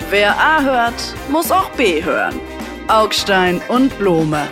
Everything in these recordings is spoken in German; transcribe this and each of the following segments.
Wer A hört, muss auch B hören. Augstein und Blome.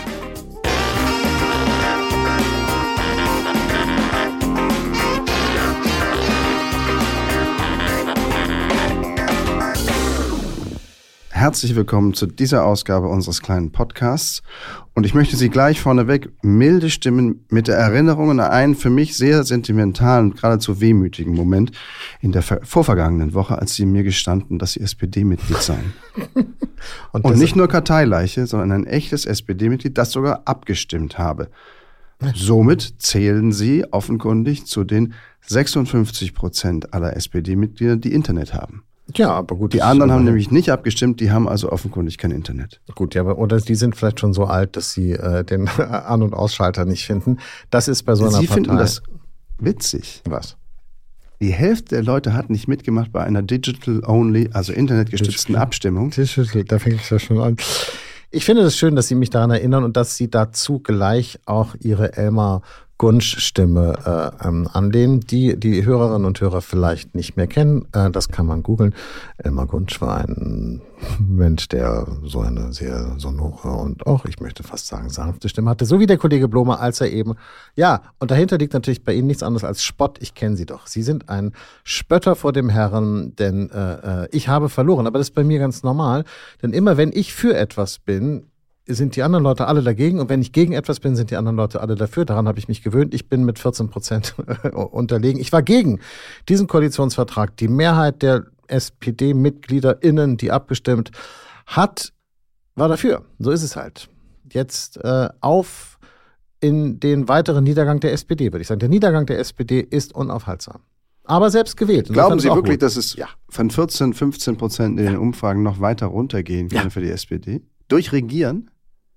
Herzlich willkommen zu dieser Ausgabe unseres kleinen Podcasts. Und ich möchte Sie gleich vorneweg milde stimmen mit der Erinnerung an einen für mich sehr sentimentalen, geradezu wehmütigen Moment in der vorvergangenen Woche, als Sie mir gestanden, dass Sie SPD-Mitglied seien. Und nicht nur Karteileiche, sondern ein echtes SPD-Mitglied, das sogar abgestimmt habe. Somit zählen Sie offenkundig zu den 56% aller SPD-Mitglieder, die Internet haben. Ja, aber gut. Die anderen haben nämlich nicht abgestimmt, die haben also offenkundig kein Internet. Gut, ja, aber oder die sind vielleicht schon so alt, dass sie den An- und Ausschalter nicht finden. Das ist bei so einer Sie Partei. finden das witzig. Was? Die Hälfte der Leute hat nicht mitgemacht bei einer Digital-Only, also internetgestützten Abstimmung. Digital, da fängt es ja schon an. Ich finde es schön, dass Sie mich daran erinnern und dass Sie dazu gleich auch Ihre Elmar Gunsch-Stimme anlehnen, die Hörerinnen und Hörer vielleicht nicht mehr kennen. Das kann man googeln. Elmar Gunsch war ein Mensch, der so eine sehr sonore und auch, ich möchte fast sagen, sanfte Stimme hatte. So wie der Kollege Blome, als er eben, ja, und dahinter liegt natürlich bei Ihnen nichts anderes als Spott. Ich kenne Sie doch. Sie sind ein Spötter vor dem Herrn, denn ich habe verloren. Aber das ist bei mir ganz normal. Denn immer wenn ich für etwas bin, sind die anderen Leute alle dagegen und wenn ich gegen etwas bin, sind die anderen Leute alle dafür. Daran habe ich mich gewöhnt. Ich bin mit 14% unterlegen. Ich war gegen diesen Koalitionsvertrag. Die Mehrheit der SPD-MitgliederInnen, die abgestimmt hat, war dafür. So ist es halt. Jetzt auf in den weiteren Niedergang der SPD, würde ich sagen. Der Niedergang der SPD ist unaufhaltsam. Aber selbst gewählt. Glauben Sie wirklich, dass es von 14-15% in den Umfragen noch weiter runtergehen kann für die SPD? Durch Regieren?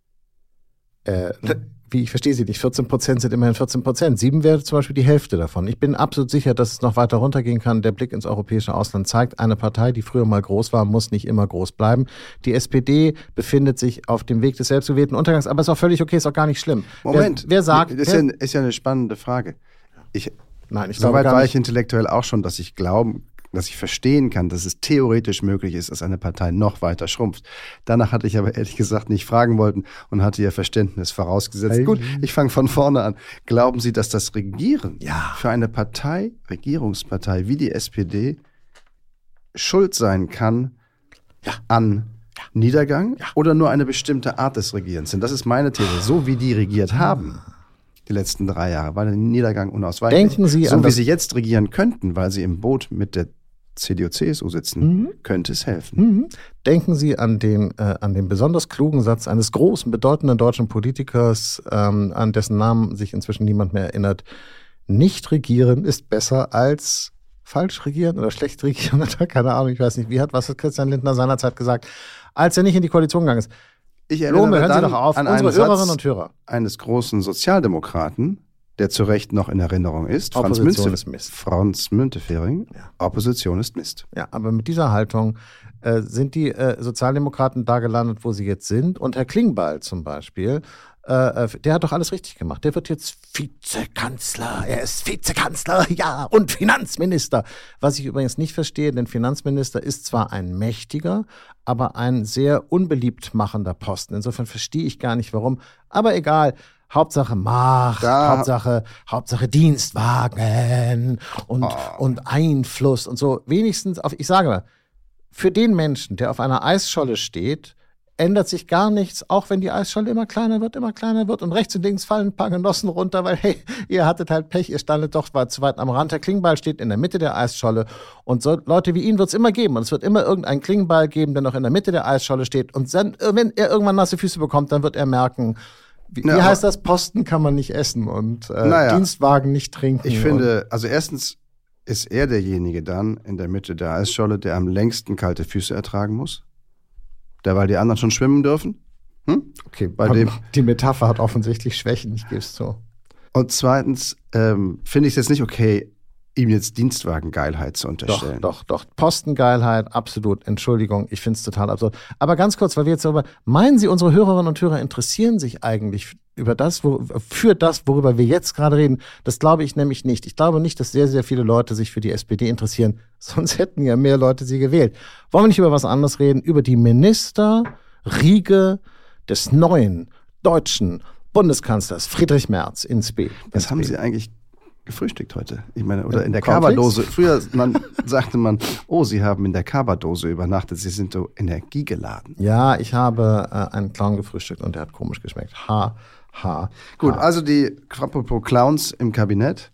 Wie, ich verstehe Sie nicht, 14% sind immerhin 14%. 7 wäre zum Beispiel die Hälfte davon. Ich bin absolut sicher, dass es noch weiter runtergehen kann. Der Blick ins europäische Ausland zeigt, eine Partei, die früher mal groß war, muss nicht immer groß bleiben. Die SPD befindet sich auf dem Weg des selbstgewählten Untergangs, aber ist auch völlig okay, ist auch gar nicht schlimm. Moment, wer sagt... Das ist ja eine spannende Frage. Soweit war ich intellektuell auch schon, dass ich verstehen kann, dass es theoretisch möglich ist, dass eine Partei noch weiter schrumpft. Danach hatte ich aber ehrlich gesagt nicht fragen wollten und hatte ihr Verständnis vorausgesetzt. Gut, ich fange von vorne an. Glauben Sie, dass das Regieren für eine Partei, Regierungspartei wie die SPD, schuld sein kann an Niedergang oder nur eine bestimmte Art des Regierens? Denn das ist meine These. So wie die regiert haben, die letzten 3 Jahre, war der Niedergang unausweichlich. Denken Sie so wie sie jetzt regieren könnten, weil sie im Boot mit der CDU, CSU sitzen, könnte es helfen. Denken Sie an den besonders klugen Satz eines großen, bedeutenden deutschen Politikers, an dessen Namen sich inzwischen niemand mehr erinnert. Nicht regieren ist besser als falsch regieren oder schlecht regieren oder keine Ahnung, ich weiß nicht, was hat Christian Lindner seinerzeit gesagt, als er nicht in die Koalition gegangen ist. Ich erinnere hören Sie doch auf, an unsere einen Hörerinnen Satz und Hörer eines großen Sozialdemokraten, der zu Recht noch in Erinnerung ist. Opposition ist Mist. Franz Müntefering. Ja. Opposition ist Mist. Ja, aber mit dieser Haltung sind die Sozialdemokraten da gelandet, wo sie jetzt sind. Und Herr Klingbeil zum Beispiel, der hat doch alles richtig gemacht. Der wird jetzt Vizekanzler. Er ist Vizekanzler, ja, und Finanzminister. Was ich übrigens nicht verstehe, denn Finanzminister ist zwar ein mächtiger, aber ein sehr unbeliebt machender Posten. Insofern verstehe ich gar nicht, warum. Aber egal. Hauptsache Macht, Hauptsache Dienstwagen und Einfluss und so. Wenigstens ich sage mal, für den Menschen, der auf einer Eisscholle steht, ändert sich gar nichts, auch wenn die Eisscholle immer kleiner wird und rechts und links fallen ein paar Genossen runter, weil hey, ihr hattet halt Pech, ihr standet doch zu weit am Rand. Der Klingbeil steht in der Mitte der Eisscholle und so Leute wie ihn wird es immer geben und es wird immer irgendeinen Klingbeil geben, der noch in der Mitte der Eisscholle steht und dann, wenn er irgendwann nasse Füße bekommt, dann wird er merken, wie heißt das? Posten kann man nicht essen und Dienstwagen nicht trinken. Ich finde, also erstens ist er derjenige dann in der Mitte der Eisscholle, der am längsten kalte Füße ertragen muss. Weil die anderen schon schwimmen dürfen. Okay, die Metapher hat offensichtlich Schwächen, ich gebe es zu. Und zweitens finde ich es jetzt nicht okay, ihm jetzt Dienstwagengeilheit zu unterstellen. Doch. Postengeilheit, absolut. Entschuldigung, ich finde es total absurd. Aber ganz kurz, weil wir jetzt darüber, meinen Sie, unsere Hörerinnen und Hörer interessieren sich eigentlich für das, worüber wir jetzt gerade reden. Das glaube ich nämlich nicht. Ich glaube nicht, dass sehr, sehr viele Leute sich für die SPD interessieren. Sonst hätten ja mehr Leute sie gewählt. Wollen wir nicht über was anderes reden? Über die Ministerriege des neuen deutschen Bundeskanzlers Friedrich Merz in Spee. Was haben Sie eigentlich gefrühstückt heute? Ich meine, oder in der Kaba-Dose. Früher sagte man, oh, Sie haben in der Kaba-Dose übernachtet, Sie sind so energiegeladen. Ja, ich habe einen Clown gefrühstückt und der hat komisch geschmeckt. Gut, also die apropos Clowns im Kabinett.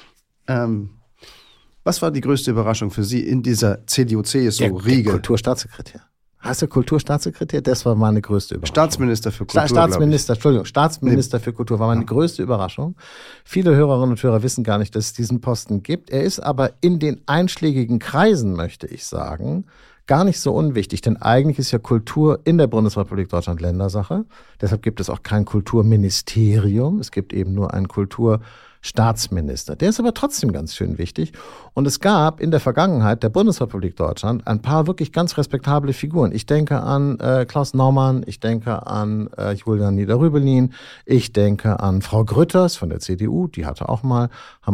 Was war die größte Überraschung für Sie in dieser CDU-CSU-Riege? Der Kulturstaatssekretär. Heißt der Kulturstaatssekretär? Das war meine größte Überraschung. Staatsminister für Kultur, Staatsminister für Kultur war meine größte Überraschung. Viele Hörerinnen und Hörer wissen gar nicht, dass es diesen Posten gibt. Er ist aber in den einschlägigen Kreisen, möchte ich sagen, gar nicht so unwichtig. Denn eigentlich ist ja Kultur in der Bundesrepublik Deutschland Ländersache. Deshalb gibt es auch kein Kulturministerium. Es gibt eben nur einen Kulturstaatsminister. Der ist aber trotzdem ganz schön wichtig. Und es gab in der Vergangenheit der Bundesrepublik Deutschland ein paar wirklich ganz respektable Figuren. Ich denke an Klaus Naumann, ich denke an Julian Nieder-Rübelin, ich denke an Frau Grütters von der CDU, die haben auch mal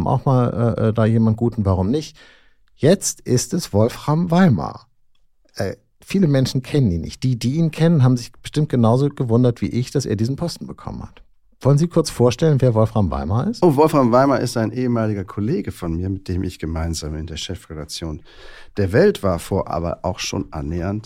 da jemand Guten, warum nicht? Jetzt ist es Wolfram Weimar. Viele Menschen kennen ihn nicht. Die ihn kennen, haben sich bestimmt genauso gewundert wie ich, dass er diesen Posten bekommen hat. Wollen Sie kurz vorstellen, wer Wolfram Weimar ist? Oh, Wolfram Weimar ist ein ehemaliger Kollege von mir, mit dem ich gemeinsam in der Chefredaktion der Welt war, vor aber auch schon annähernd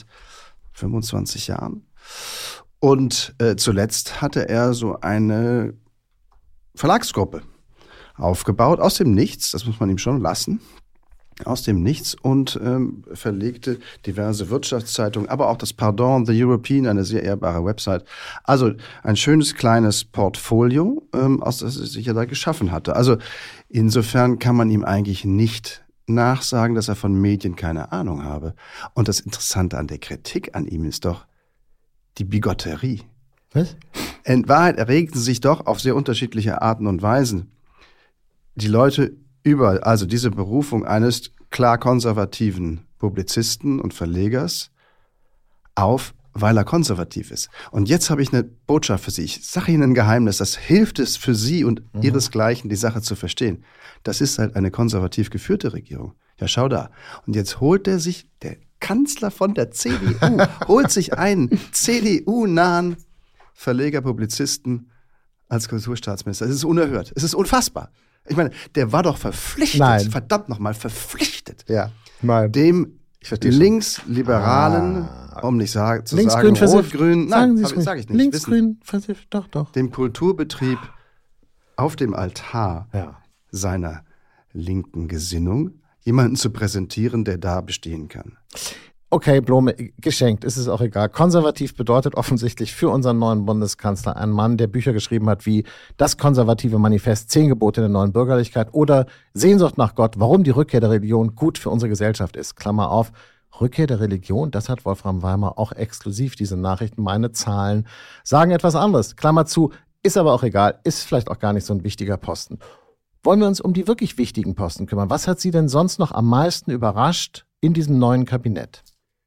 25 Jahren. Und zuletzt hatte er so eine Verlagsgruppe aufgebaut, aus dem Nichts, das muss man ihm schon lassen. Aus dem Nichts und verlegte diverse Wirtschaftszeitungen, aber auch das Pardon, The European, eine sehr ehrbare Website. Also ein schönes kleines Portfolio, aus das er sich ja da geschaffen hatte. Also insofern kann man ihm eigentlich nicht nachsagen, dass er von Medien keine Ahnung habe. Und das Interessante an der Kritik an ihm ist doch die Bigotterie. Was? In Wahrheit erregten sich doch auf sehr unterschiedliche Arten und Weisen die Leute über, also diese Berufung eines klar konservativen Publizisten und Verlegers auf, weil er konservativ ist. Und jetzt habe ich eine Botschaft für Sie. Ich sage Ihnen ein Geheimnis, das hilft es für Sie und Ihresgleichen, die Sache zu verstehen. Das ist halt eine konservativ geführte Regierung. Ja, schau da. Und jetzt holt der Kanzler von der CDU, holt sich einen CDU-nahen Verleger, Publizisten als Kulturstaatsminister. Es ist unerhört. Es ist unfassbar. Ich meine, der war doch verpflichtet, verdammt nochmal verpflichtet, dem linksliberalen, um nicht zu sagen rot-grün, nein, sage ich nicht. Linksgrün, doch. Dem Kulturbetrieb auf dem Altar seiner linken Gesinnung jemanden zu präsentieren, der da bestehen kann. Okay, Blome, geschenkt, ist es auch egal. Konservativ bedeutet offensichtlich für unseren neuen Bundeskanzler ein Mann, der Bücher geschrieben hat wie Das konservative Manifest, 10 Gebote der neuen Bürgerlichkeit oder Sehnsucht nach Gott, warum die Rückkehr der Religion gut für unsere Gesellschaft ist. Klammer auf, Rückkehr der Religion, das hat Wolfram Weimar auch exklusiv, diese Nachrichten, meine Zahlen sagen etwas anderes. Klammer zu, ist aber auch egal, ist vielleicht auch gar nicht so ein wichtiger Posten. Wollen wir uns um die wirklich wichtigen Posten kümmern? Was hat Sie denn sonst noch am meisten überrascht in diesem neuen Kabinett?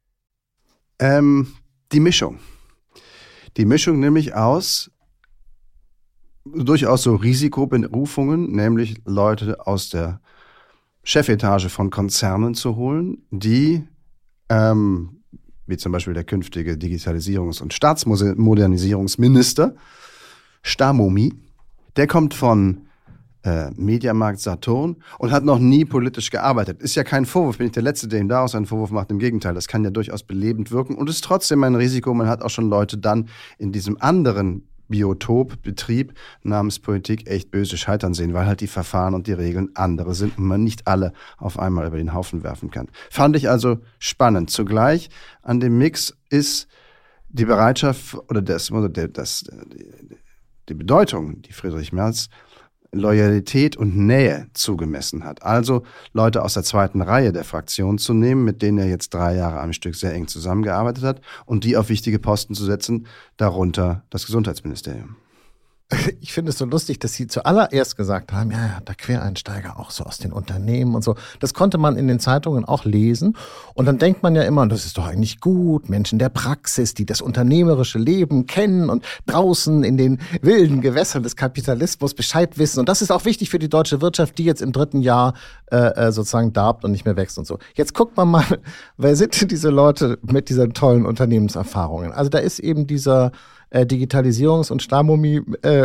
Die Mischung. Die Mischung nämlich aus durchaus so Risikoberufungen, nämlich Leute aus der Chefetage von Konzernen zu holen, die, wie zum Beispiel der künftige Digitalisierungs- und Staatsmodernisierungsminister, Stamomi, der kommt von Mediamarkt Saturn und hat noch nie politisch gearbeitet. Ist ja kein Vorwurf, bin ich der Letzte, der ihm daraus einen Vorwurf macht. Im Gegenteil, das kann ja durchaus belebend wirken und ist trotzdem ein Risiko. Man hat auch schon Leute dann in diesem anderen Biotopbetrieb namens Politik echt böse scheitern sehen, weil halt die Verfahren und die Regeln andere sind und man nicht alle auf einmal über den Haufen werfen kann. Fand ich also spannend. Zugleich an dem Mix ist die Bereitschaft oder die Bedeutung, die Friedrich Merz Loyalität und Nähe zugemessen hat. Also Leute aus der zweiten Reihe der Fraktion zu nehmen, mit denen er jetzt 3 Jahre am Stück sehr eng zusammengearbeitet hat und die auf wichtige Posten zu setzen, darunter das Gesundheitsministerium. ich finde es so lustig, dass Sie zuallererst gesagt haben, ja, der Quereinsteiger auch so aus den Unternehmen und so. Das konnte man in den Zeitungen auch lesen. Und dann denkt man ja immer, das ist doch eigentlich gut, Menschen der Praxis, die das unternehmerische Leben kennen und draußen in den wilden Gewässern des Kapitalismus Bescheid wissen. Und das ist auch wichtig für die deutsche Wirtschaft, die jetzt im 3. Jahr sozusagen darbt und nicht mehr wächst und so. Jetzt guckt man mal, wer sind denn diese Leute mit diesen tollen Unternehmenserfahrungen? Also da ist eben dieser Digitalisierungs- und Starmummi,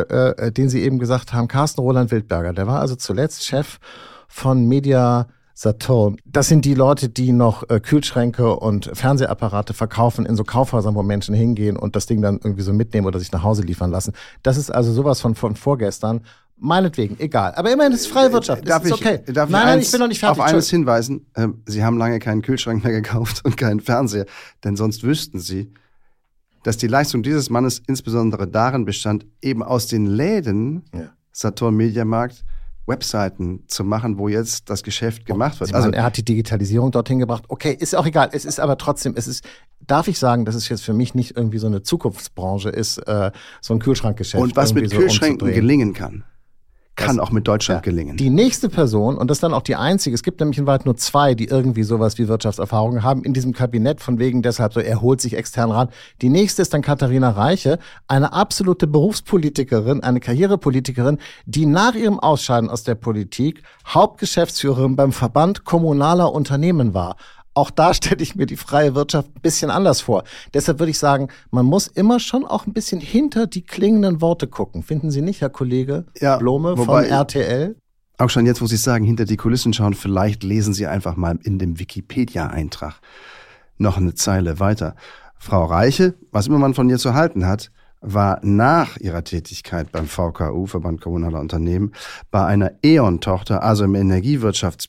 den Sie eben gesagt haben, Carsten Roland Wildberger. Der war also zuletzt Chef von Media Saturn. Das sind die Leute, die noch Kühlschränke und Fernsehapparate verkaufen in so Kaufhäusern, wo Menschen hingehen und das Ding dann irgendwie so mitnehmen oder sich nach Hause liefern lassen. Das ist also sowas von vorgestern. Meinetwegen, egal. Aber immerhin ist es freie Wirtschaft. Darf ist okay. Nein, ich bin noch nicht fertig. Auf eines hinweisen. Sie haben lange keinen Kühlschrank mehr gekauft und keinen Fernseher, denn sonst wüssten Sie, dass die Leistung dieses Mannes insbesondere darin bestand, eben aus den Läden Saturn Mediamarkt Webseiten zu machen, wo jetzt das Geschäft gemacht wird. Also er hat die Digitalisierung dorthin gebracht. Okay, ist auch egal. Es ist aber trotzdem, darf ich sagen, dass es jetzt für mich nicht irgendwie so eine Zukunftsbranche ist, so ein Kühlschrankgeschäft. Und was mit Kühlschränken gelingen kann auch mit Deutschland gelingen. Die nächste Person, und das ist dann auch die einzige, es gibt nämlich in Wahrheit nur 2, die irgendwie sowas wie Wirtschaftserfahrung haben, in diesem Kabinett, von wegen deshalb so, er holt sich extern ran. Die nächste ist dann Katharina Reiche, eine absolute Berufspolitikerin, eine Karrierepolitikerin, die nach ihrem Ausscheiden aus der Politik Hauptgeschäftsführerin beim Verband kommunaler Unternehmen war. Auch da stelle ich mir die freie Wirtschaft ein bisschen anders vor. Deshalb würde ich sagen, man muss immer schon auch ein bisschen hinter die klingenden Worte gucken. Finden Sie nicht, Herr Kollege Blome von RTL? Auch schon jetzt, wo Sie sagen, hinter die Kulissen schauen, vielleicht lesen Sie einfach mal in dem Wikipedia-Eintrag noch eine Zeile weiter. Frau Reiche, was immer man von ihr zu halten hat, war nach ihrer Tätigkeit beim VKU, Verband Kommunaler Unternehmen, bei einer E.ON-Tochter, also im Energiewirtschaftsbereich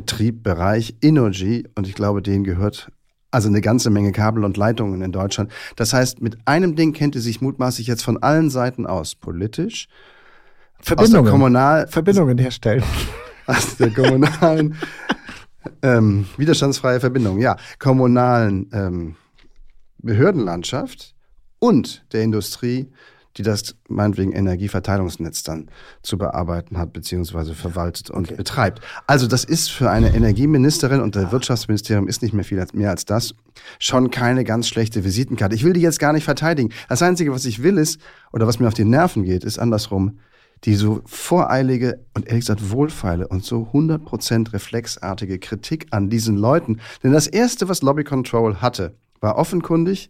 Innogy, und ich glaube, denen gehört also eine ganze Menge Kabel und Leitungen in Deutschland. Das heißt, mit einem Ding kennt sie sich mutmaßlich jetzt von allen Seiten aus. Politisch, Verbindungen herstellen. Aus der kommunalen widerstandsfreie Verbindung, kommunalen Behördenlandschaft und der Industrie, die das meinetwegen Energieverteilungsnetz dann zu bearbeiten hat, beziehungsweise verwaltet und betreibt. Also das ist für eine Energieministerin, und das Wirtschaftsministerium ist nicht mehr als das, schon keine ganz schlechte Visitenkarte. Ich will die jetzt gar nicht verteidigen. Das Einzige, was ich will ist, oder was mir auf die Nerven geht, ist andersrum, die so voreilige und ehrlich gesagt wohlfeile und so 100% reflexartige Kritik an diesen Leuten. Denn das Erste, was Lobby Control hatte, war offenkundig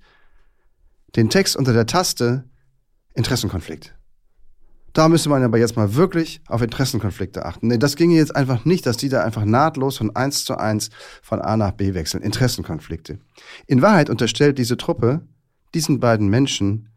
den Text unter der Taste Interessenkonflikt. Da müsste man aber jetzt mal wirklich auf Interessenkonflikte achten. Nee, das ginge jetzt einfach nicht, dass die da einfach nahtlos von 1:1 von A nach B wechseln. Interessenkonflikte. In Wahrheit unterstellt diese Truppe diesen beiden Menschen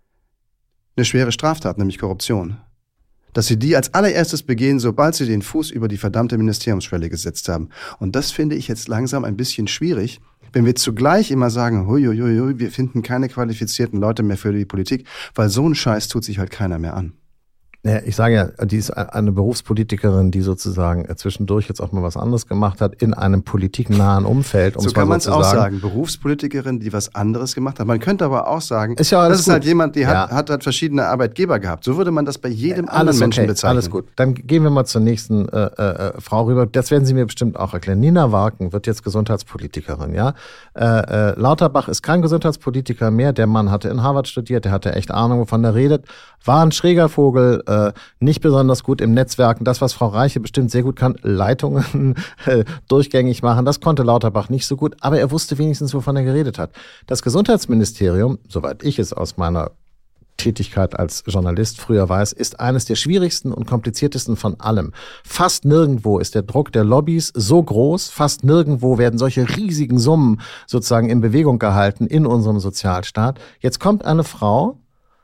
eine schwere Straftat, nämlich Korruption. Dass sie die als allererstes begehen, sobald sie den Fuß über die verdammte Ministeriumsschwelle gesetzt haben. Und das finde ich jetzt langsam ein bisschen schwierig, wenn wir zugleich immer sagen, huiuiui, wir finden keine qualifizierten Leute mehr für die Politik, weil so ein Scheiß tut sich halt keiner mehr an. Ja, ich sage ja, die ist eine Berufspolitikerin, die sozusagen zwischendurch jetzt auch mal was anderes gemacht hat in einem politiknahen Umfeld. So kann man es auch sagen. Berufspolitikerin, die was anderes gemacht hat. Man könnte aber auch sagen, das ist halt jemand, die hat verschiedene Arbeitgeber gehabt. So würde man das bei jedem anderen Menschen bezeichnen. Alles gut. Dann gehen wir mal zur nächsten Frau rüber. Das werden Sie mir bestimmt auch erklären. Nina Warken wird jetzt Gesundheitspolitikerin, ja. Lauterbach ist kein Gesundheitspolitiker mehr. Der Mann hatte in Harvard studiert, der hatte echt Ahnung, wovon er redet. War ein schräger Vogel, nicht besonders gut im Netzwerken. Das, was Frau Reiche bestimmt sehr gut kann, Leitungen durchgängig machen, das konnte Lauterbach nicht so gut, aber er wusste wenigstens, wovon er geredet hat. Das Gesundheitsministerium, soweit ich es aus meiner Tätigkeit als Journalist früher weiß, ist eines der schwierigsten und kompliziertesten von allem. Fast nirgendwo ist der Druck der Lobbys so groß, fast nirgendwo werden solche riesigen Summen sozusagen in Bewegung gehalten in unserem Sozialstaat. Jetzt kommt eine Frau,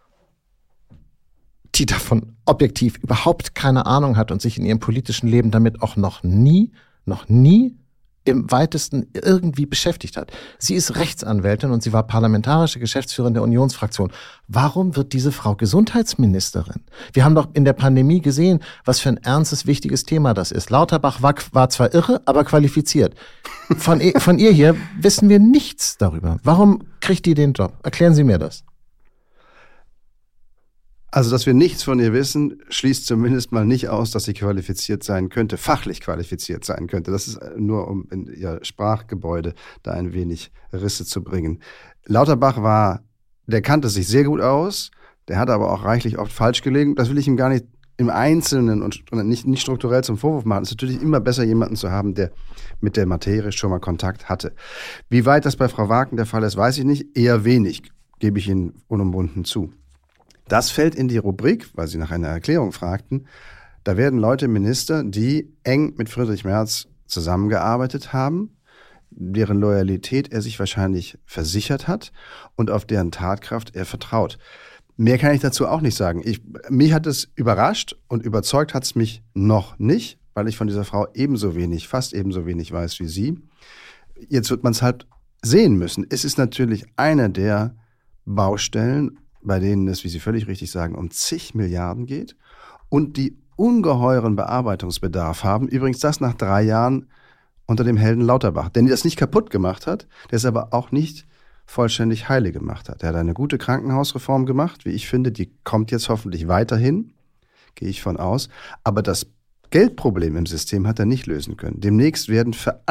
die davon objektiv überhaupt keine Ahnung hat und sich in ihrem politischen Leben damit auch noch nie im weitesten irgendwie beschäftigt hat. Sie ist Rechtsanwältin und sie war parlamentarische Geschäftsführerin der Unionsfraktion. Warum wird diese Frau Gesundheitsministerin? Wir haben doch in der Pandemie gesehen, was für ein ernstes, wichtiges Thema das ist. Lauterbach war zwar irre, aber qualifiziert. Von ihr hier wissen wir nichts darüber. Warum kriegt die den Job? Erklären Sie mir das. Also, dass wir nichts von ihr wissen, schließt zumindest mal nicht aus, dass sie qualifiziert sein könnte, fachlich qualifiziert sein könnte. Das ist nur, um in ihr Sprachgebäude da ein wenig Risse zu bringen. Lauterbach der kannte sich sehr gut aus, der hat aber auch reichlich oft falsch gelegen. Das will ich ihm gar nicht im Einzelnen und nicht strukturell zum Vorwurf machen. Es ist natürlich immer besser, jemanden zu haben, der mit der Materie schon mal Kontakt hatte. Wie weit das bei Frau Wagen der Fall ist, weiß ich nicht. Eher wenig, gebe ich Ihnen unumwunden zu. Das fällt in die Rubrik, weil Sie nach einer Erklärung fragten. Da werden Leute Minister, die eng mit Friedrich Merz zusammengearbeitet haben, deren Loyalität er sich wahrscheinlich versichert hat und auf deren Tatkraft er vertraut. Mehr kann ich dazu auch nicht sagen. Mich hat es überrascht und überzeugt hat es mich noch nicht, weil ich von dieser Frau fast ebenso wenig weiß wie Sie. Jetzt wird man es halt sehen müssen. Es ist natürlich eine der Baustellen, bei denen es, wie Sie völlig richtig sagen, um zig Milliarden geht und die ungeheuren Bearbeitungsbedarf haben. Übrigens das nach 3 Jahren unter dem Helden Lauterbach, der das nicht kaputt gemacht hat, der es aber auch nicht vollständig heile gemacht hat. Er hat eine gute Krankenhausreform gemacht, wie ich finde, die kommt jetzt hoffentlich weiterhin, gehe ich von aus. Aber das Geldproblem im System hat er nicht lösen können. Demnächst werden für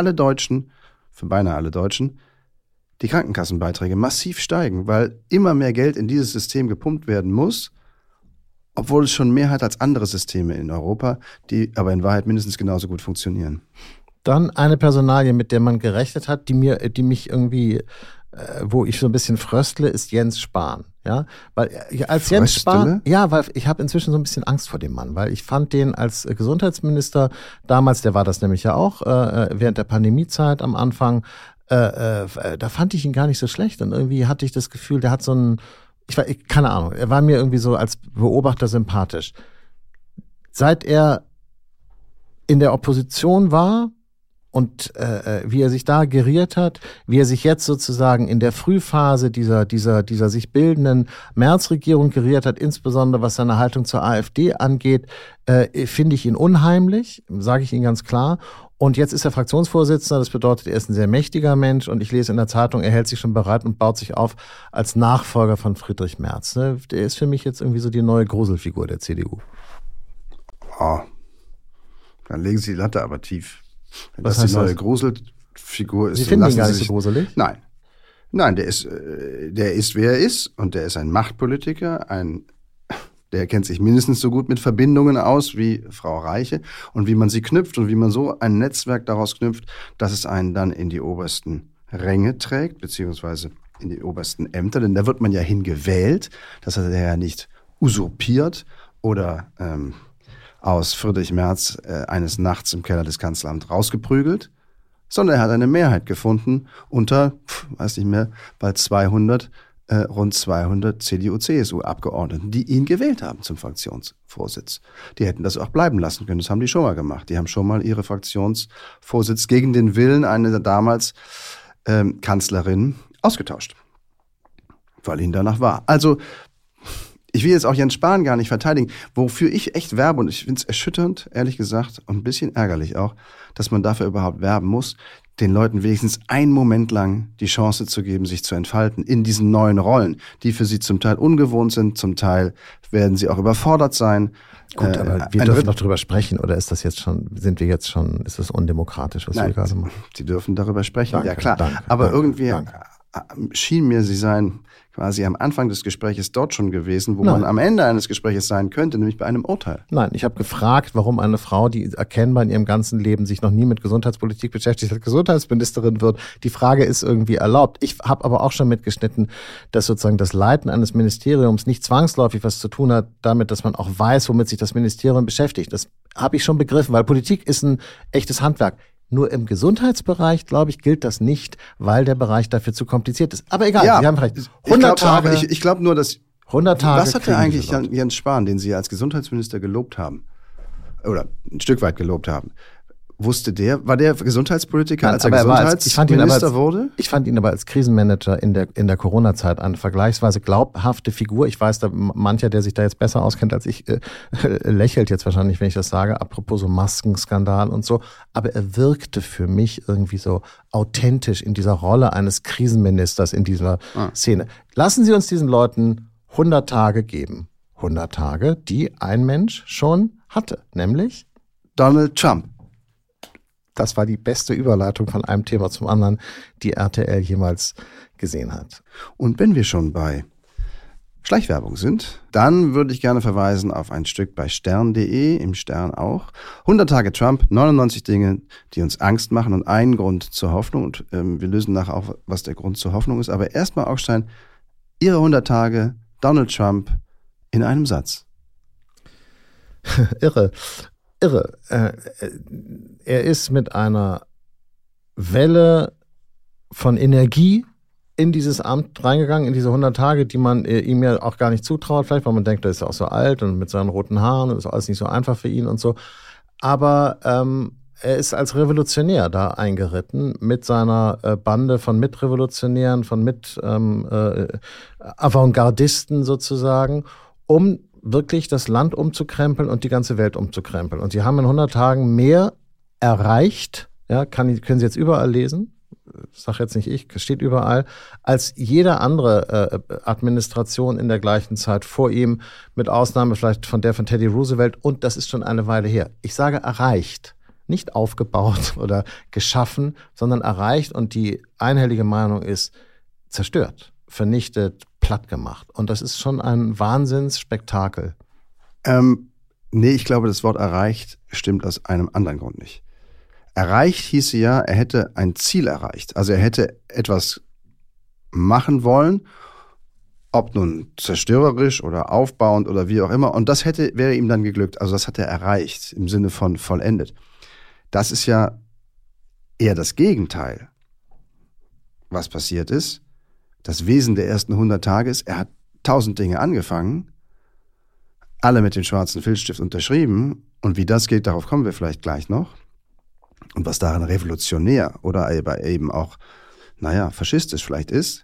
beinahe alle Deutschen, die Krankenkassenbeiträge massiv steigen, weil immer mehr Geld in dieses System gepumpt werden muss, obwohl es schon mehr hat als andere Systeme in Europa, die aber in Wahrheit mindestens genauso gut funktionieren. Dann eine Personalie, mit der man gerechnet hat, die mich irgendwie, wo ich so ein bisschen fröstle, ist Jens Spahn. Ja, weil als Jens Spahn, weil ich habe inzwischen so ein bisschen Angst vor dem Mann, weil ich fand den als Gesundheitsminister damals, der war das nämlich ja auch während der Pandemiezeit am Anfang, da fand ich ihn gar nicht so schlecht und irgendwie hatte ich das Gefühl, der hat so einen, keine Ahnung, er war mir irgendwie so als Beobachter sympathisch. Seit er in der Opposition war und wie er sich da geriert hat, wie er sich jetzt sozusagen in der Frühphase dieser sich bildenden Merz-Regierung geriert hat, insbesondere was seine Haltung zur AfD angeht, finde ich ihn unheimlich, sage ich Ihnen ganz klar. Und jetzt ist er Fraktionsvorsitzender, das bedeutet, er ist ein sehr mächtiger Mensch und ich lese in der Zeitung, er hält sich schon bereit und baut sich auf als Nachfolger von Friedrich Merz. Der ist für mich jetzt irgendwie so die neue Gruselfigur der CDU. Oh, dann legen Sie die Latte aber tief. Wenn Was das heißt die neue das? Gruselfigur ist, Sie finden ihn gar nicht so gruselig? Nein, der ist, wer er ist und der ist ein Machtpolitiker, der kennt sich mindestens so gut mit Verbindungen aus wie Frau Reiche und wie man sie knüpft und wie man so ein Netzwerk daraus knüpft, dass es einen dann in die obersten Ränge trägt, beziehungsweise in die obersten Ämter, denn da wird man ja hingewählt, das hat er ja nicht usurpiert oder aus Friedrich Merz eines Nachts im Keller des Kanzleramts rausgeprügelt, sondern er hat eine Mehrheit gefunden unter, weiß nicht mehr, bald rund 200 CDU-CSU-Abgeordneten, die ihn gewählt haben zum Fraktionsvorsitz. Die hätten das auch bleiben lassen können, das haben die schon mal gemacht. Die haben schon mal ihre Fraktionsvorsitz gegen den Willen einer damals Kanzlerin ausgetauscht, weil ihnen danach war. Also ich will jetzt auch Jens Spahn gar nicht verteidigen, wofür ich echt werbe, und ich finde es erschütternd, ehrlich gesagt, und ein bisschen ärgerlich auch, dass man dafür überhaupt werben muss, den Leuten wenigstens einen Moment lang die Chance zu geben, sich zu entfalten in diesen neuen Rollen, die für sie zum Teil ungewohnt sind, zum Teil werden sie auch überfordert sein. Gut, aber wir dürfen noch drüber sprechen, oder ist das jetzt schon, ist das undemokratisch, was wir gerade machen? Sie dürfen darüber sprechen, danke, ja klar. Danke, aber irgendwie schien mir, Sie seien quasi am Anfang des Gespräches dort schon gewesen, wo man am Ende eines Gespräches sein könnte, nämlich bei einem Urteil. Nein, ich habe gefragt, warum eine Frau, die erkennbar in ihrem ganzen Leben sich noch nie mit Gesundheitspolitik beschäftigt hat, Gesundheitsministerin wird. Die Frage ist irgendwie erlaubt. Ich habe aber auch schon mitgeschnitten, dass sozusagen das Leiten eines Ministeriums nicht zwangsläufig was zu tun hat damit, dass man auch weiß, womit sich das Ministerium beschäftigt. Das habe ich schon begriffen, weil Politik ist ein echtes Handwerk. Nur im Gesundheitsbereich, glaube ich, gilt das nicht, weil der Bereich dafür zu kompliziert ist. Aber egal, Sie haben recht. 100 Tage. Ich glaube nur, dass 100 Tage. Was hatte eigentlich Jens Spahn, den Sie als Gesundheitsminister gelobt haben? Oder ein Stück weit gelobt haben? War der Gesundheitspolitiker, Nein, als er Gesundheitsminister wurde? Ich fand ihn aber als Krisenmanager in der Corona-Zeit eine vergleichsweise glaubhafte Figur. Ich weiß, da mancher, der sich da jetzt besser auskennt als ich, lächelt jetzt wahrscheinlich, wenn ich das sage, apropos so Maskenskandal und so. Aber er wirkte für mich irgendwie so authentisch in dieser Rolle eines Krisenministers in dieser Szene. Lassen Sie uns diesen Leuten 100 Tage geben. 100 Tage, die ein Mensch schon hatte, nämlich Donald Trump. Das war die beste Überleitung von einem Thema zum anderen, die RTL jemals gesehen hat. Und wenn wir schon bei Schleichwerbung sind, dann würde ich gerne verweisen auf ein Stück bei stern.de, im Stern auch. 100 Tage Trump, 99 Dinge, die uns Angst machen und ein Grund zur Hoffnung. Und wir lösen nachher auch, was der Grund zur Hoffnung ist. Aber erstmal, Augstein, Ihre 100 Tage Donald Trump in einem Satz. Irre. Er ist mit einer Welle von Energie in dieses Amt reingegangen, in diese 100 Tage, die man ihm ja auch gar nicht zutraut, vielleicht, weil man denkt, er ist ja auch so alt und mit seinen roten Haaren und ist alles nicht so einfach für ihn und so. Aber er ist als Revolutionär da eingeritten mit seiner Bande von Mitrevolutionären, von Avantgardisten sozusagen, um wirklich das Land umzukrempeln und die ganze Welt umzukrempeln. Und sie haben in 100 Tagen mehr erreicht, ja, können Sie jetzt überall lesen, sag jetzt nicht ich, es steht überall, als jede andere Administration in der gleichen Zeit vor ihm, mit Ausnahme vielleicht von der von Teddy Roosevelt, und das ist schon eine Weile her. Ich sage erreicht, nicht aufgebaut oder geschaffen, sondern erreicht, und die einhellige Meinung ist zerstört, vernichtet, platt gemacht. Und das ist schon ein Wahnsinnsspektakel. Nee, ich glaube, das Wort erreicht stimmt aus einem anderen Grund nicht. Erreicht hieße ja, er hätte ein Ziel erreicht. Also er hätte etwas machen wollen, ob nun zerstörerisch oder aufbauend oder wie auch immer. Und das wäre ihm dann geglückt. Also das hat er erreicht, im Sinne von vollendet. Das ist ja eher das Gegenteil. Was passiert ist, das Wesen der ersten 100 Tage ist, er hat 1000 Dinge angefangen, alle mit dem schwarzen Filzstift unterschrieben. Und wie das geht, darauf kommen wir vielleicht gleich noch. Und was daran revolutionär oder eben auch, faschistisch vielleicht ist,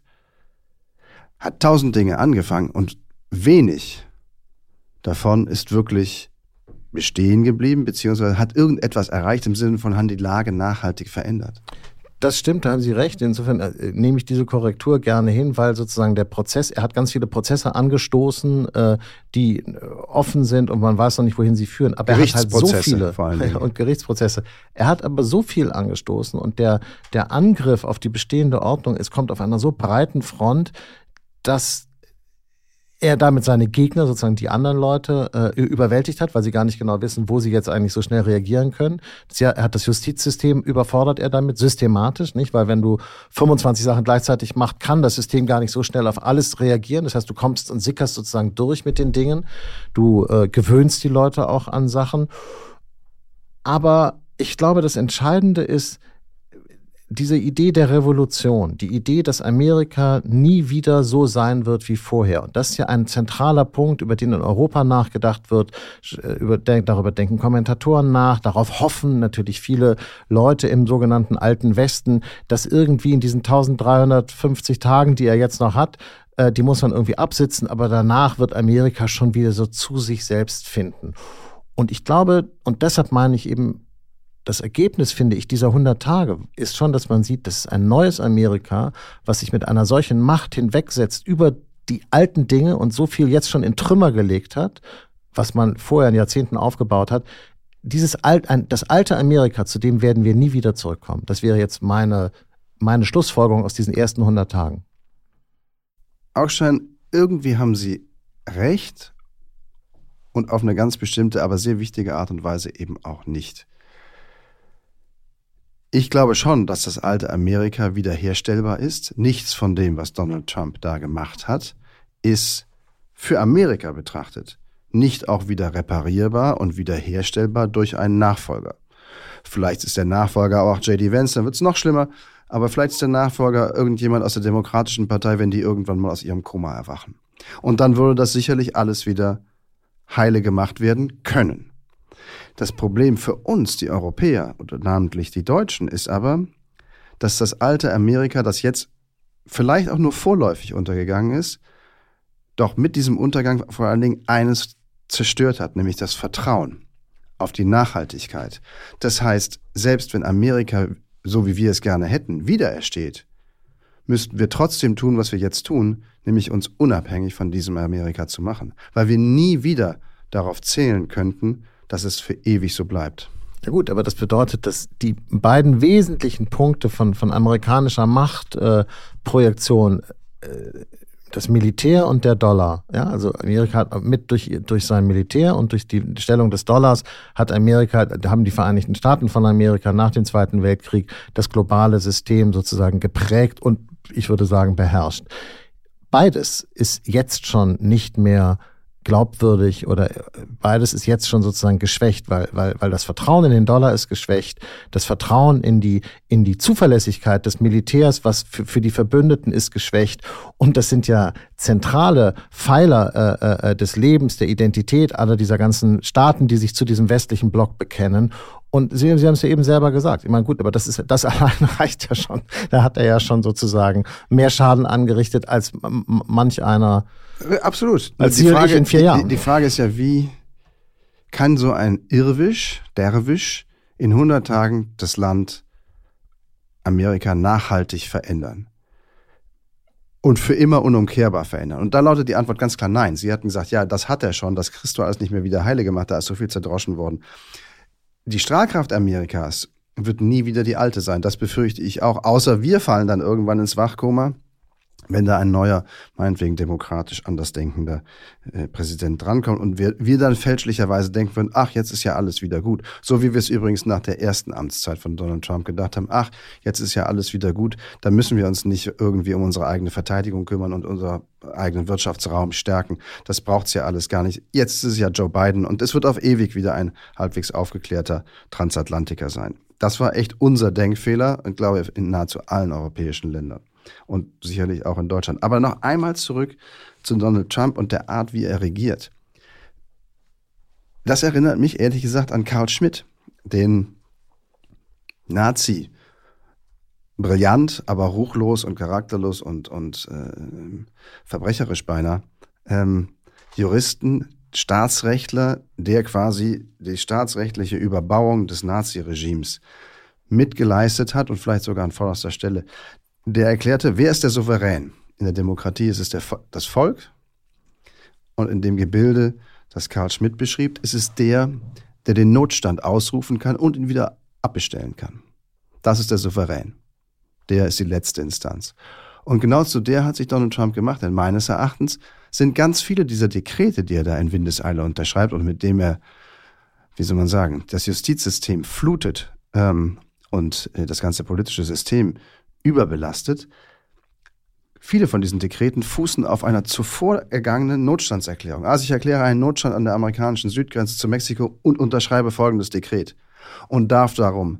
hat 1000 Dinge angefangen und wenig davon ist wirklich bestehen geblieben, beziehungsweise hat irgendetwas erreicht im Sinne von, haben die Lage nachhaltig verändert. Das stimmt, da haben Sie recht. Insofern nehme ich diese Korrektur gerne hin, weil sozusagen der Prozess, er hat ganz viele Prozesse angestoßen, die offen sind und man weiß noch nicht, wohin sie führen. Aber er hat halt so viele vor allen Dingen. Und Gerichtsprozesse. Er hat aber so viel angestoßen und der Angriff auf die bestehende Ordnung, es kommt auf einer so breiten Front, dass er damit seine Gegner, sozusagen die anderen Leute, überwältigt hat, weil sie gar nicht genau wissen, wo sie jetzt eigentlich so schnell reagieren können. Er hat das Justizsystem überfordert er damit, systematisch, nicht? Weil wenn du 25 Sachen gleichzeitig machst, kann das System gar nicht so schnell auf alles reagieren. Das heißt, du kommst und sickerst sozusagen durch mit den Dingen. Du gewöhnst die Leute auch an Sachen. Aber ich glaube, das Entscheidende ist, diese Idee der Revolution, die Idee, dass Amerika nie wieder so sein wird wie vorher. Und das ist ja ein zentraler Punkt, über den in Europa nachgedacht wird. Darüber denken Kommentatoren nach. Darauf hoffen natürlich viele Leute im sogenannten Alten Westen, dass irgendwie in diesen 1350 Tagen, die er jetzt noch hat, die muss man irgendwie absitzen, aber danach wird Amerika schon wieder so zu sich selbst finden. Und ich glaube, und deshalb meine ich eben, das Ergebnis, finde ich, dieser 100 Tage ist schon, dass man sieht, das ist ein neues Amerika, was sich mit einer solchen Macht hinwegsetzt über die alten Dinge und so viel jetzt schon in Trümmer gelegt hat, was man vorher in Jahrzehnten aufgebaut hat. Das alte Amerika, zu dem werden wir nie wieder zurückkommen. Das wäre jetzt meine Schlussfolgerung aus diesen ersten 100 Tagen. Augstein, irgendwie haben Sie recht und auf eine ganz bestimmte, aber sehr wichtige Art und Weise eben auch nicht. Ich glaube schon, dass das alte Amerika wiederherstellbar ist. Nichts von dem, was Donald Trump da gemacht hat, ist für Amerika betrachtet nicht auch wieder reparierbar und wiederherstellbar durch einen Nachfolger. Vielleicht ist der Nachfolger auch J.D. Vance, dann wird es noch schlimmer, aber vielleicht ist der Nachfolger irgendjemand aus der Demokratischen Partei, wenn die irgendwann mal aus ihrem Koma erwachen. Und dann würde das sicherlich alles wieder heile gemacht werden können. Das Problem für uns, die Europäer oder namentlich die Deutschen, ist aber, dass das alte Amerika, das jetzt vielleicht auch nur vorläufig untergegangen ist, doch mit diesem Untergang vor allen Dingen eines zerstört hat, nämlich das Vertrauen auf die Nachhaltigkeit. Das heißt, selbst wenn Amerika, so wie wir es gerne hätten, wiederersteht, müssten wir trotzdem tun, was wir jetzt tun, nämlich uns unabhängig von diesem Amerika zu machen. Weil wir nie wieder darauf zählen könnten, dass es für ewig so bleibt. Ja gut, aber das bedeutet, dass die beiden wesentlichen Punkte von amerikanischer Machtprojektion, das Militär und der Dollar, ja, also Amerika hat durch sein Militär und durch die Stellung des Dollars haben die Vereinigten Staaten von Amerika nach dem Zweiten Weltkrieg das globale System sozusagen geprägt und ich würde sagen beherrscht. Beides ist jetzt schon nicht mehr glaubwürdig oder beides ist jetzt schon sozusagen geschwächt, weil das Vertrauen in den Dollar ist geschwächt, das Vertrauen in die Zuverlässigkeit des Militärs, was für die Verbündeten ist, geschwächt und das sind ja zentrale Pfeiler des Lebens, der Identität aller dieser ganzen Staaten, die sich zu diesem westlichen Block bekennen. Und Sie haben es ja eben selber gesagt. Ich meine, gut, aber das allein reicht ja schon. Da hat er ja schon sozusagen mehr Schaden angerichtet als manch einer. Absolut. Als die Frage in 4 Jahren. Die Frage ist ja, wie kann so ein Derwisch in 100 Tagen das Land Amerika nachhaltig verändern? Und für immer unumkehrbar verändern. Und da lautet die Antwort ganz klar nein. Sie hatten gesagt, ja, das hat er schon, das kriegst du alles nicht mehr wieder heile gemacht, da ist so viel zerdroschen worden. Die Strahlkraft Amerikas wird nie wieder die alte sein. Das befürchte ich auch. Außer wir fallen dann irgendwann ins Wachkoma, wenn da ein neuer, meinetwegen demokratisch andersdenkender Präsident drankommt und wir dann fälschlicherweise denken würden, ach, jetzt ist ja alles wieder gut. So wie wir es übrigens nach der ersten Amtszeit von Donald Trump gedacht haben, ach, jetzt ist ja alles wieder gut, da müssen wir uns nicht irgendwie um unsere eigene Verteidigung kümmern und unseren eigenen Wirtschaftsraum stärken. Das braucht's ja alles gar nicht. Jetzt ist es ja Joe Biden und es wird auf ewig wieder ein halbwegs aufgeklärter Transatlantiker sein. Das war echt unser Denkfehler und glaube ich in nahezu allen europäischen Ländern. Und sicherlich auch in Deutschland. Aber noch einmal zurück zu Donald Trump und der Art, wie er regiert. Das erinnert mich ehrlich gesagt an Carl Schmitt, den Nazi. Brillant, aber ruchlos und charakterlos und verbrecherisch beinahe. Juristen, Staatsrechtler, der quasi die staatsrechtliche Überbauung des Naziregimes mitgeleistet hat und vielleicht sogar an vorderster Stelle. Der erklärte, wer ist der Souverän? In der Demokratie ist es das Volk. Und in dem Gebilde, das Carl Schmitt beschrieb, ist es der den Notstand ausrufen kann und ihn wieder abbestellen kann. Das ist der Souverän. Der ist die letzte Instanz. Und genau zu der hat sich Donald Trump gemacht. Denn meines Erachtens sind ganz viele dieser Dekrete, die er da in Windeseile unterschreibt und mit dem er, wie soll man sagen, das Justizsystem flutet und das ganze politische System überbelastet. Viele von diesen Dekreten fußen auf einer zuvor ergangenen Notstandserklärung. Also ich erkläre einen Notstand an der amerikanischen Südgrenze zu Mexiko und unterschreibe folgendes Dekret und darf darum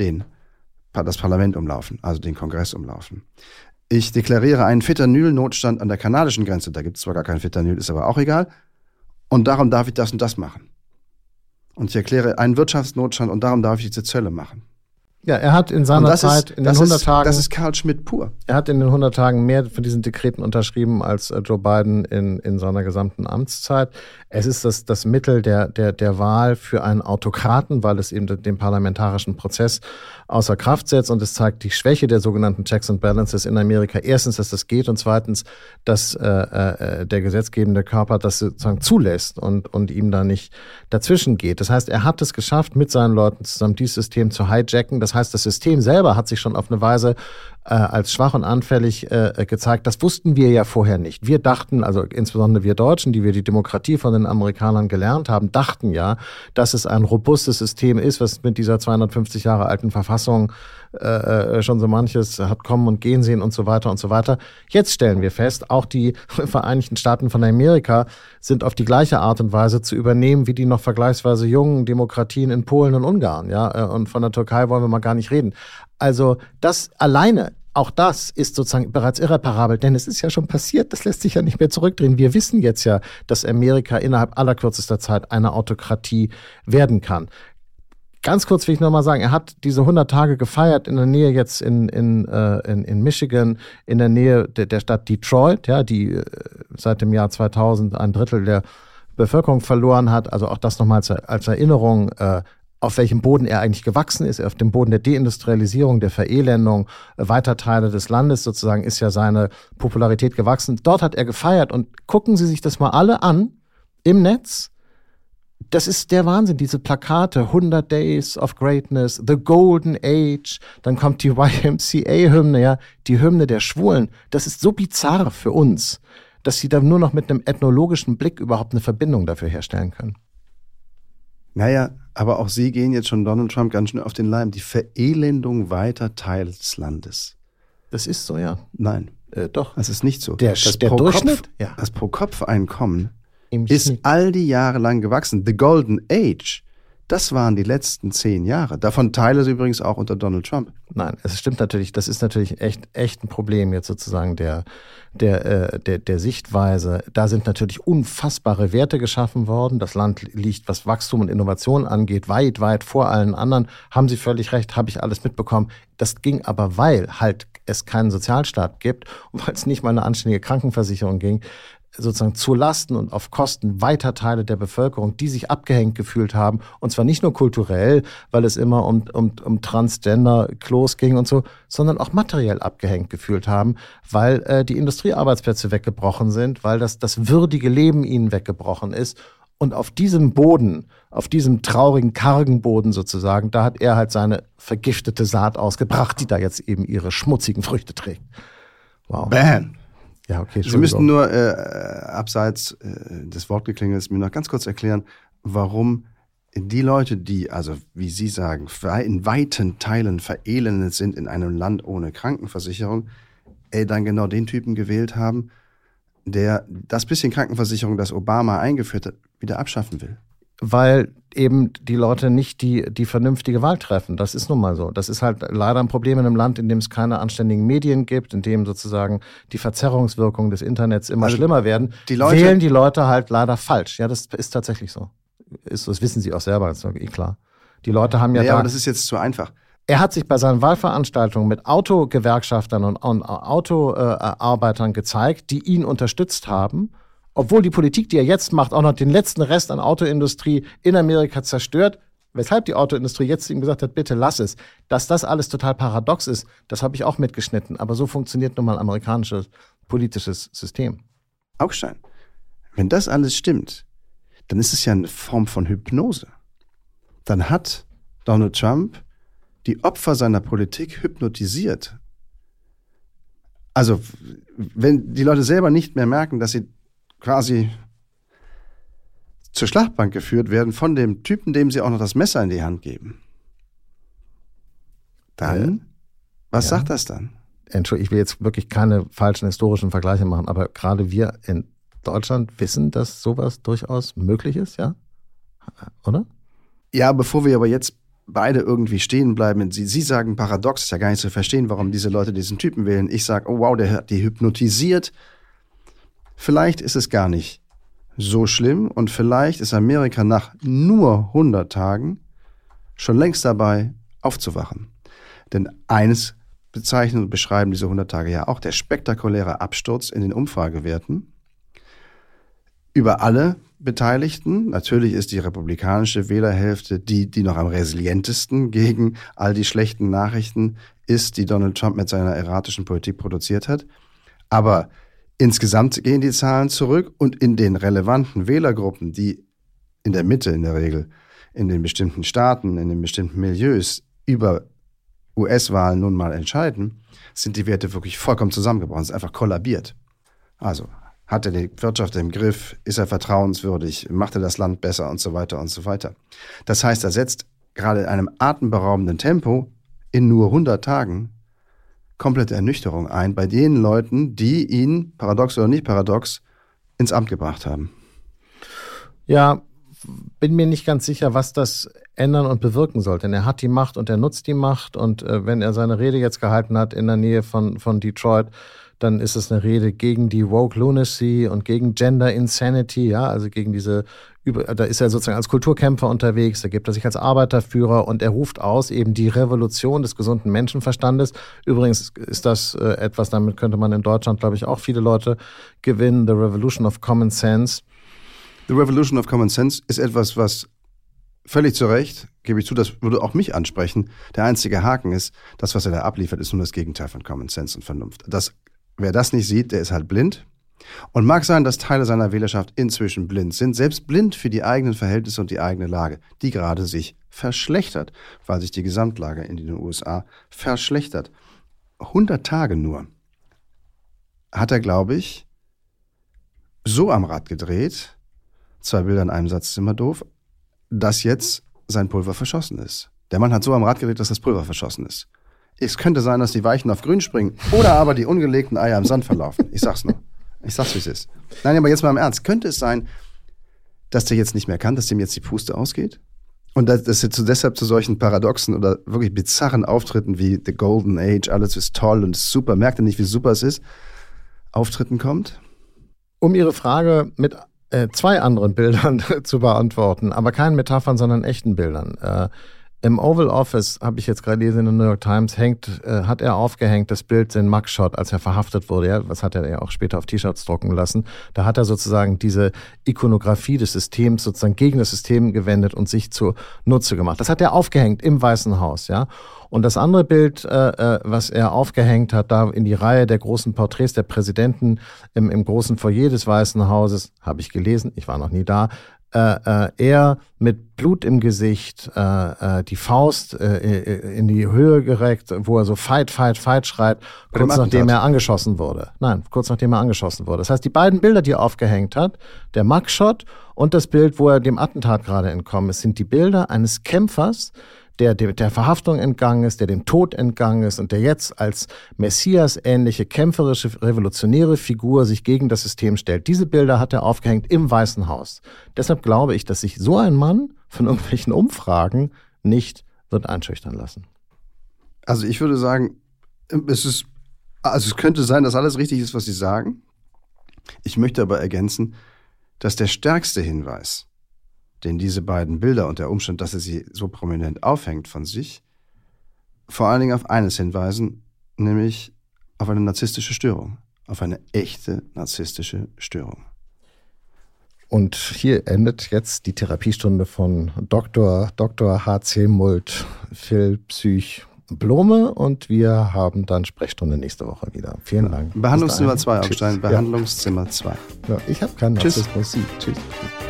das Parlament umlaufen, also den Kongress umlaufen. Ich deklariere einen Fentanyl-Notstand an der kanadischen Grenze. Da gibt es zwar gar kein Fentanyl, ist aber auch egal. Und darum darf ich das und das machen. Und ich erkläre einen Wirtschaftsnotstand und darum darf ich diese Zölle machen. Ja, er hat in seiner Zeit, in den 100 Tagen... Das ist Carl Schmitt pur. Er hat in den 100 Tagen mehr von diesen Dekreten unterschrieben als Joe Biden in seiner gesamten Amtszeit. Es ist das Mittel der Wahl für einen Autokraten, weil es eben den parlamentarischen Prozess außer Kraft setzt und es zeigt die Schwäche der sogenannten Checks and Balances in Amerika. Erstens, dass das geht und zweitens, dass der gesetzgebende Körper das sozusagen zulässt und ihm da nicht dazwischen geht. Das heißt, er hat es geschafft, mit seinen Leuten zusammen dieses System zu hijacken. Das heißt, das System selber hat sich schon auf eine Weise als schwach und anfällig gezeigt. Das wussten wir ja vorher nicht. Wir dachten, also insbesondere wir Deutschen, die wir die Demokratie von den Amerikanern gelernt haben, dachten ja, dass es ein robustes System ist, was mit dieser 250 Jahre alten Verfassung schon so manches hat kommen und gehen sehen und so weiter und so weiter. Jetzt stellen wir fest, auch die Vereinigten Staaten von Amerika sind auf die gleiche Art und Weise zu übernehmen, wie die noch vergleichsweise jungen Demokratien in Polen und Ungarn. Ja, und von der Türkei wollen wir mal gar nicht reden. Also das alleine, auch das ist sozusagen bereits irreparabel, denn es ist ja schon passiert, das lässt sich ja nicht mehr zurückdrehen. Wir wissen jetzt ja, dass Amerika innerhalb allerkürzester Zeit eine Autokratie werden kann. Ganz kurz will ich noch mal sagen, er hat diese 100 Tage gefeiert in der Nähe jetzt in Michigan, in der Nähe der Stadt Detroit, ja, die seit dem Jahr 2000 ein Drittel der Bevölkerung verloren hat. Also auch das nochmal als Erinnerung. auf welchem Boden er eigentlich gewachsen ist. Auf dem Boden der Deindustrialisierung, der Verelendung weiter Teile des Landes sozusagen ist ja seine Popularität gewachsen. Dort hat er gefeiert und gucken Sie sich das mal alle an im Netz. Das ist der Wahnsinn, diese Plakate, 100 Days of Greatness, The Golden Age, dann kommt die YMCA-Hymne, ja, die Hymne der Schwulen. Das ist so bizarr für uns, dass sie da nur noch mit einem ethnologischen Blick überhaupt eine Verbindung dafür herstellen können. Naja, aber auch Sie gehen jetzt schon Donald Trump ganz schön auf den Leim. Die Verelendung weiter Teile des Landes. Das ist so, ja. Nein. Doch. Das ist nicht so. Der Durchschnitt? Ja. Das Pro-Kopf-Einkommen ist all die Jahre lang gewachsen. The Golden Age, das waren die letzten 10 Jahre. Davon Teile sie übrigens auch unter Donald Trump. Nein, es stimmt natürlich. Das ist natürlich echt ein Problem jetzt sozusagen der Sichtweise. Da sind natürlich unfassbare Werte geschaffen worden. Das Land liegt, was Wachstum und Innovation angeht, weit, weit vor allen anderen. Haben Sie völlig recht, habe ich alles mitbekommen. Das ging aber, weil halt es keinen Sozialstaat gibt und weil es nicht mal eine anständige Krankenversicherung ging, sozusagen zu Lasten und auf Kosten weiter Teile der Bevölkerung, die sich abgehängt gefühlt haben, und zwar nicht nur kulturell, weil es immer um Transgender-Klos ging und so, sondern auch materiell abgehängt gefühlt haben, weil die Industriearbeitsplätze weggebrochen sind, weil das würdige Leben ihnen weggebrochen ist. Und auf diesem Boden, auf diesem traurigen, kargen Boden sozusagen, da hat er halt seine vergiftete Saat ausgebracht, die da jetzt eben ihre schmutzigen Früchte trägt. Wow. Bam! Ja, okay. Sie müssten nur abseits des Wortgeklingels mir noch ganz kurz erklären, warum die Leute, die, also wie Sie sagen, in weiten Teilen verelendet sind in einem Land ohne Krankenversicherung, dann genau den Typen gewählt haben, der das bisschen Krankenversicherung, das Obama eingeführt hat, wieder abschaffen will. Weil eben die Leute nicht die vernünftige Wahl treffen. Das ist nun mal so. Das ist halt leider ein Problem in einem Land, in dem es keine anständigen Medien gibt, in dem sozusagen die Verzerrungswirkungen des Internets immer schlimmer werden. Wählen die Leute halt leider falsch. Ja, das ist tatsächlich so. Das wissen sie auch selber, das ist klar. Die Leute haben ja aber das ist jetzt zu einfach. Er hat sich bei seinen Wahlveranstaltungen mit Autogewerkschaftern und Autoarbeitern gezeigt, die ihn unterstützt haben, obwohl die Politik, die er jetzt macht, auch noch den letzten Rest an Autoindustrie in Amerika zerstört, weshalb die Autoindustrie jetzt ihm gesagt hat, bitte lass es. Dass das alles total paradox ist, das habe ich auch mitgeschnitten. Aber so funktioniert nun mal ein amerikanisches politisches System. Augstein, wenn das alles stimmt, dann ist es ja eine Form von Hypnose. Dann hat Donald Trump die Opfer seiner Politik hypnotisiert. Also, wenn die Leute selber nicht mehr merken, dass sie quasi zur Schlachtbank geführt werden von dem Typen, dem sie auch noch das Messer in die Hand geben. Dann, was sagt das dann? Entschuldigung, ich will jetzt wirklich keine falschen historischen Vergleiche machen, aber gerade wir in Deutschland wissen, dass sowas durchaus möglich ist, ja? Oder? Ja, bevor wir aber jetzt beide irgendwie stehen bleiben, Sie sagen paradox, ist ja gar nicht zu verstehen, warum diese Leute diesen Typen wählen. Ich sage, oh wow, der hat die hypnotisiert. Vielleicht ist es gar nicht so schlimm und vielleicht ist Amerika nach nur 100 Tagen schon längst dabei, aufzuwachen. Denn eines bezeichnen und beschreiben diese 100 Tage ja auch, der spektakuläre Absturz in den Umfragewerten über alle Beteiligten. Natürlich ist die republikanische Wählerhälfte die noch am resilientesten gegen all die schlechten Nachrichten ist, die Donald Trump mit seiner erratischen Politik produziert hat. Aber insgesamt gehen die Zahlen zurück und in den relevanten Wählergruppen, die in der Mitte in der Regel, in den bestimmten Staaten, in den bestimmten Milieus über US-Wahlen nun mal entscheiden, sind die Werte wirklich vollkommen zusammengebrochen. Es ist einfach kollabiert. Also, hat er die Wirtschaft im Griff? Ist er vertrauenswürdig? Macht er das Land besser? Und so weiter und so weiter. Das heißt, er setzt gerade in einem atemberaubenden Tempo in nur 100 Tagen komplette Ernüchterung ein bei den Leuten, die ihn, paradox oder nicht paradox, ins Amt gebracht haben. Ja, bin mir nicht ganz sicher, was das ändern und bewirken soll. Denn er hat die Macht und er nutzt die Macht. Und wenn er seine Rede jetzt gehalten hat in der Nähe von Detroit, dann ist es eine Rede gegen die Woke Lunacy und gegen Gender Insanity, ja, also gegen da ist er sozusagen als Kulturkämpfer unterwegs, da gibt er sich als Arbeiterführer und er ruft aus eben die Revolution des gesunden Menschenverstandes. Übrigens ist das etwas, damit könnte man in Deutschland, glaube ich, auch viele Leute gewinnen, The Revolution of Common Sense. The Revolution of Common Sense ist etwas, was völlig zu Recht, gebe ich zu, das würde auch mich ansprechen. Der einzige Haken ist, das, was er da abliefert, ist nur das Gegenteil von Common Sense und Vernunft. Wer das nicht sieht, der ist halt blind. Und mag sein, dass Teile seiner Wählerschaft inzwischen blind sind, selbst blind für die eigenen Verhältnisse und die eigene Lage, die gerade sich verschlechtert, weil sich die Gesamtlage in den USA verschlechtert. 100 Tage nur hat er, glaube ich, so am Rad gedreht, 2 Bilder in einem Satz ist immer doof, dass jetzt sein Pulver verschossen ist. Der Mann hat so am Rad gedreht, dass das Pulver verschossen ist. Es könnte sein, dass die Weichen auf grün springen oder aber die ungelegten Eier im Sand verlaufen. Ich sag's nur. Ich sag's, wie es ist. Nein, aber jetzt mal im Ernst. Könnte es sein, dass der jetzt nicht mehr kann, dass dem jetzt die Puste ausgeht? Und dass er deshalb zu solchen paradoxen oder wirklich bizarren Auftritten wie The Golden Age, alles ist toll und super, merkt er nicht, wie super es ist, Auftritten kommt? Um Ihre Frage mit 2 anderen Bildern zu beantworten, aber keinen Metaphern, sondern echten Bildern. Im Oval Office, habe ich jetzt gerade gelesen in der New York Times, hat er aufgehängt das Bild, den Mugshot, als er verhaftet wurde. Ja, das hat er ja auch später auf T-Shirts drucken lassen. Da hat er sozusagen diese Ikonografie des Systems sozusagen gegen das System gewendet und sich zunutze gemacht. Das hat er aufgehängt im Weißen Haus, ja. Und das andere Bild, was er aufgehängt hat, da in die Reihe der großen Porträts der Präsidenten im großen Foyer des Weißen Hauses, habe ich gelesen, ich war noch nie da, er mit Blut im Gesicht, die Faust in die Höhe gereckt, wo er so Fight, Fight, Fight schreit, kurz nachdem er angeschossen wurde. Das heißt, die beiden Bilder, die er aufgehängt hat, der Mugshot und das Bild, wo er dem Attentat gerade entkommen ist, sind die Bilder eines Kämpfers, der Verhaftung entgangen ist, der dem Tod entgangen ist und der jetzt als Messias-ähnliche, kämpferische, revolutionäre Figur sich gegen das System stellt. Diese Bilder hat er aufgehängt im Weißen Haus. Deshalb glaube ich, dass sich so ein Mann von irgendwelchen Umfragen nicht wird einschüchtern lassen. Also ich würde sagen, es könnte sein, dass alles richtig ist, was Sie sagen. Ich möchte aber ergänzen, dass der stärkste Hinweis, den diese beiden Bilder und der Umstand, dass er sie so prominent aufhängt von sich, vor allen Dingen auf eines hinweisen, nämlich auf eine narzisstische Störung, auf eine echte narzisstische Störung. Und hier endet jetzt die Therapiestunde von Dr. H.C. Mult, Phil Psych Blome, und wir haben dann Sprechstunde nächste Woche wieder. Vielen Dank. Behandlungszimmer 2, Augstein. Behandlungszimmer 2. Ja, ich habe keinen Narzissmus. Tschüss.